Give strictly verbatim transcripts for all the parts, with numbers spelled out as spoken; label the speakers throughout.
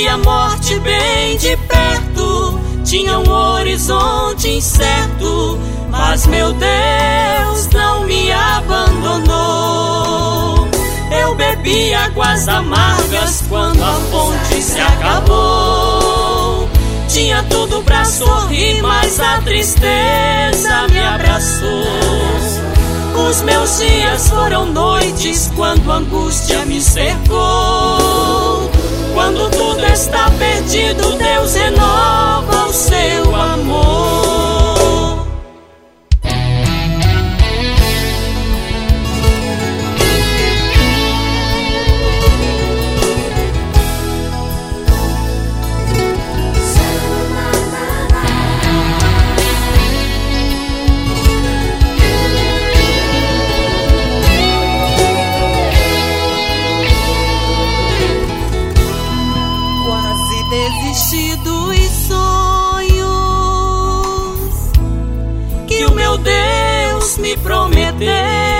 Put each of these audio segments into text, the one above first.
Speaker 1: Vi a morte bem de perto, tinha um horizonte incerto, mas meu Deus não me abandonou. Eu bebi águas amargas quando a fonte se acabou. Tinha tudo pra sorrir, mas a tristeza me abraçou. Os meus dias foram noites quando a angústia me cercou. Quando tudo está perdido, Deus renova o seu amor.
Speaker 2: Desisti dos sonhos
Speaker 1: que o meu Deus me prometeu.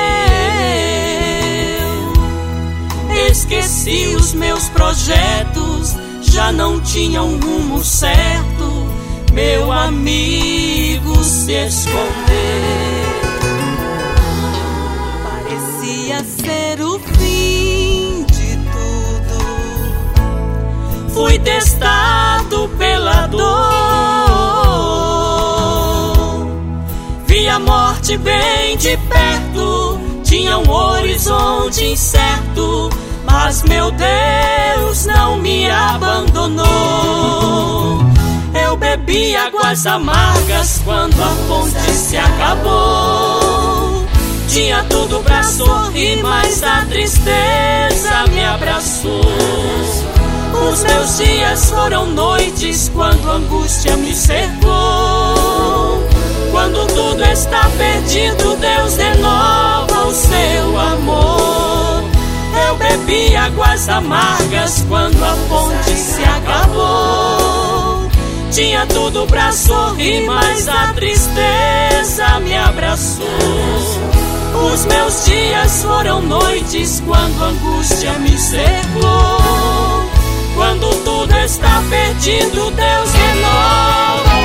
Speaker 1: Esqueci os meus projetos, já não tinha um rumo certo. Meu amigo se escondeu.
Speaker 2: Parecia ser o fim de tudo.
Speaker 1: Fui testado pela dor. Vi a morte bem de perto, tinha um horizonte incerto, mas meu Deus não me abandonou. Eu bebi águas amargas quando a fonte se acabou. Tinha tudo pra sorrir, mas a tristeza me abraçou. Os meus dias foram noites quando a angústia me cercou. Quando tudo está perdido, Deus renova o seu amor. Eu bebi águas amargas quando a fonte se acabou. Tinha tudo pra sorrir, mas a tristeza me abraçou. Os meus dias foram noites quando a angústia me cercou. Quando tudo está perdido, Deus renova